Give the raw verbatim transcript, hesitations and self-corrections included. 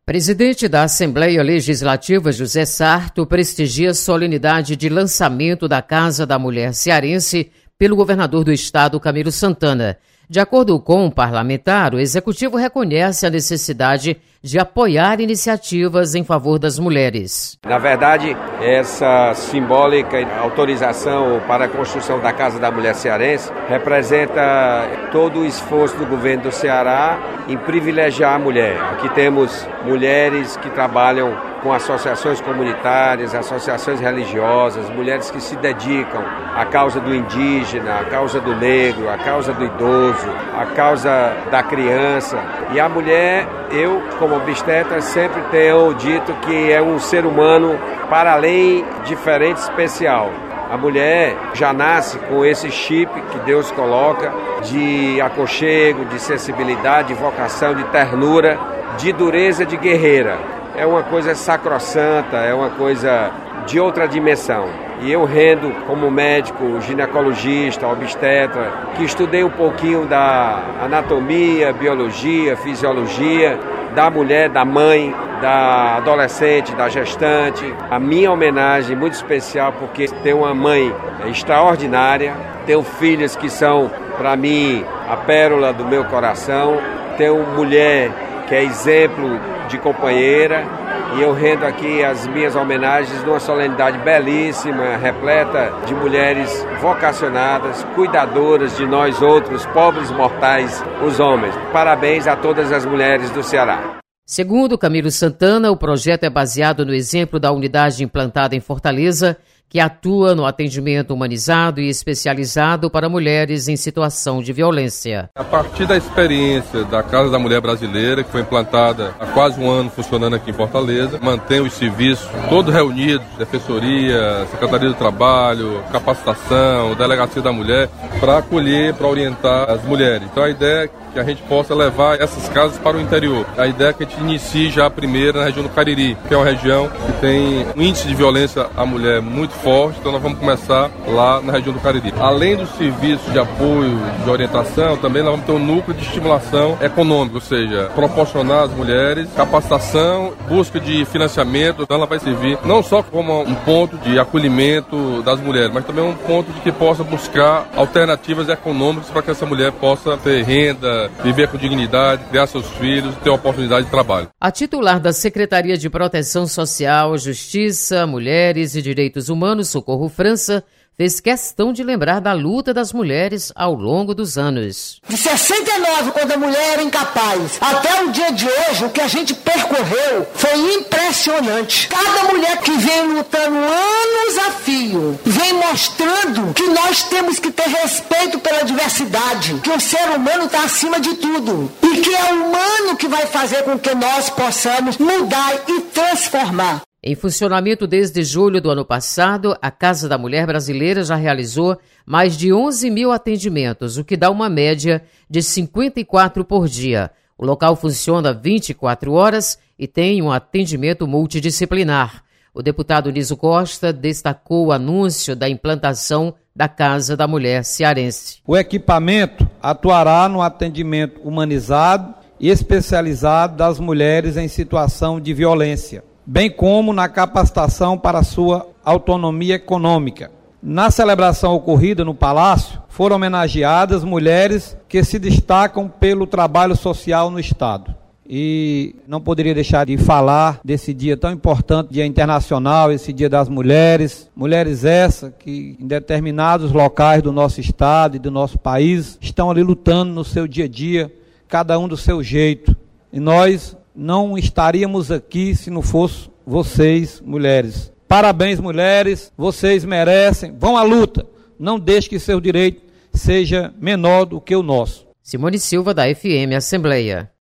Presidente da Assembleia Legislativa, José Sarto, prestigia a solenidade de lançamento da Casa da Mulher Cearense pelo governador do estado, Camilo Santana. De acordo com o parlamentar, o executivo reconhece a necessidade de apoiar iniciativas em favor das mulheres. Na verdade, essa simbólica autorização para a construção da Casa da Mulher Cearense representa todo o esforço do governo do Ceará em privilegiar a mulher. Aqui temos mulheres que trabalham com associações comunitárias, associações religiosas, mulheres que se dedicam à causa do indígena, à causa do negro, à causa do idoso, à causa da criança. E a mulher, eu como obstetra sempre tenho dito que é um ser humano para além, diferente, especial. A mulher já nasce com esse chip que Deus coloca de aconchego, de sensibilidade, de vocação, de ternura, de dureza, de guerreira. É uma coisa sacrossanta, é uma coisa de outra dimensão. E eu rendo como médico, ginecologista, obstetra, que estudei um pouquinho da anatomia, biologia, fisiologia, da mulher, da mãe, da adolescente, da gestante. A minha homenagem muito especial porque tenho uma mãe extraordinária, tenho filhas que são, para mim, a pérola do meu coração, tenho mulher que é exemplo de companheira, e eu rendo aqui as minhas homenagens numa solenidade belíssima, repleta de mulheres vocacionadas, cuidadoras de nós outros, pobres mortais, os homens. Parabéns a todas as mulheres do Ceará. Segundo Camilo Santana, o projeto é baseado no exemplo da unidade implantada em Fortaleza, que atua no atendimento humanizado e especializado para mulheres em situação de violência. A partir da experiência da Casa da Mulher Brasileira, que foi implantada há quase um ano funcionando aqui em Fortaleza, mantém os serviços todos reunidos, Defensoria, Secretaria do Trabalho, Capacitação, Delegacia da Mulher, para acolher, para orientar as mulheres. Então a ideia é que a gente possa levar essas casas para o interior. A ideia é que a gente inicie já a primeira na região do Cariri, que é uma região que tem um índice de violência à mulher muito forte, então nós vamos começar lá na região do Cariri. Além dos serviços de apoio, de orientação, também nós vamos ter um núcleo de estimulação econômica, ou seja, proporcionar às mulheres capacitação, busca de financiamento, então ela vai servir não só como um ponto de acolhimento das mulheres, mas também um ponto de que possa buscar alternativas econômicas para que essa mulher possa ter renda, viver com dignidade, criar seus filhos, ter oportunidade de trabalho. A titular da Secretaria de Proteção Social, Justiça, Mulheres e Direitos Humanos, Socorro França, fez questão de lembrar da luta das mulheres ao longo dos anos. De sessenta e nove, quando a mulher era incapaz, até o dia de hoje, o que a gente percorreu foi impressionante. Cada mulher que vem lutando anos a fio, vem mostrando que nós temos que ter respeito pela diversidade, que o ser humano está acima de tudo e que é o humano que vai fazer com que nós possamos mudar e transformar. Em funcionamento desde julho do ano passado, a Casa da Mulher Brasileira já realizou mais de onze mil atendimentos, o que dá uma média de cinquenta e quatro por dia. O local funciona vinte e quatro horas e tem um atendimento multidisciplinar. O deputado Niso Costa destacou o anúncio da implantação da Casa da Mulher Cearense. O equipamento atuará no atendimento humanizado e especializado das mulheres em situação de violência, bem como na capacitação para sua autonomia econômica. Na celebração ocorrida no Palácio, foram homenageadas mulheres que se destacam pelo trabalho social no Estado. E não poderia deixar de falar desse dia tão importante, Dia Internacional, esse Dia das Mulheres. Mulheres essa que em determinados locais do nosso Estado e do nosso país estão ali lutando no seu dia a dia, cada um do seu jeito. E nós não estaríamos aqui se não fosse vocês, mulheres. Parabéns, mulheres, vocês merecem, vão à luta, não deixe que seu direito seja menor do que o nosso. Simone Silva, da F M Assembleia.